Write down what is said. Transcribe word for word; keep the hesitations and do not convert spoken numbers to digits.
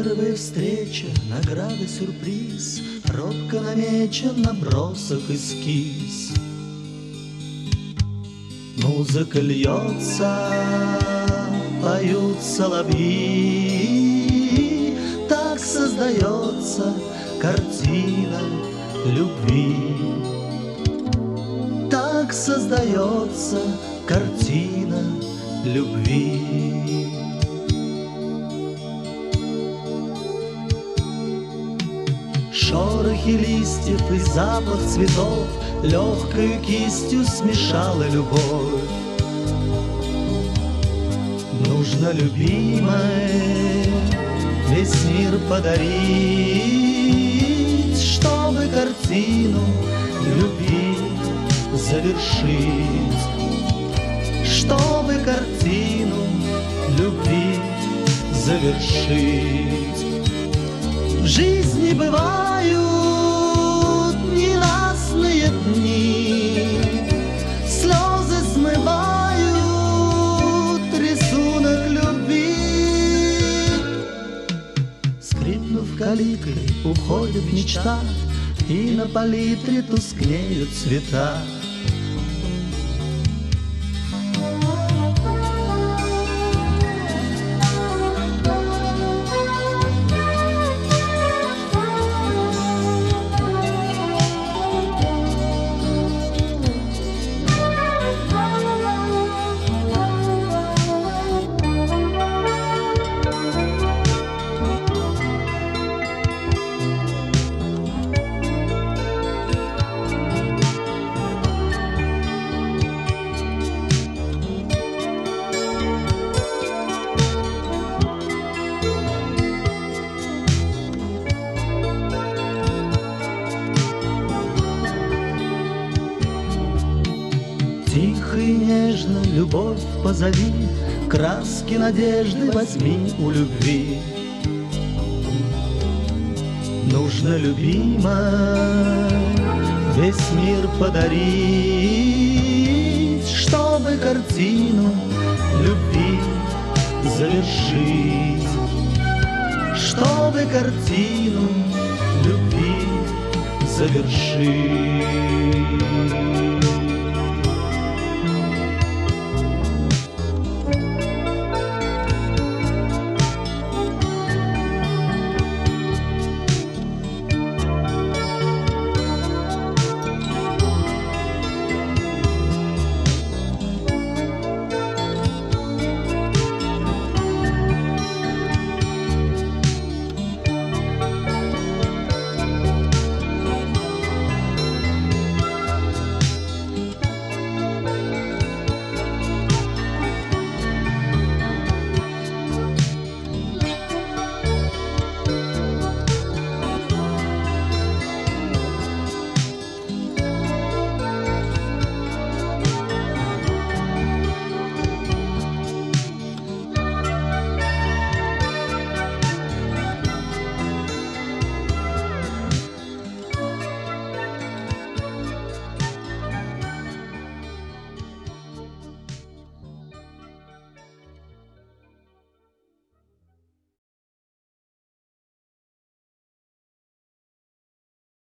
Кадровая встреча, награда, сюрприз, робко намечен набросок, эскиз. Музыка льется, поют соловьи, так создается картина любви. Так создается картина любви. Шорохи листьев и запах цветов легкою кистью смешала любовь. Нужно, любимой, весь мир подарить, чтобы картину любви завершить, чтобы картину любви завершить. В жизни бывают ненастные дни, слезы смывают рисунок любви. Скрипнув калиткой, уходит мечта, и на палитре тускнеют цвета. Тихо и нежно любовь позови, краски надежды возьми у любви. Нужно, любимой, весь мир подарить, чтобы картину любви завершить, чтобы картину любви завершить.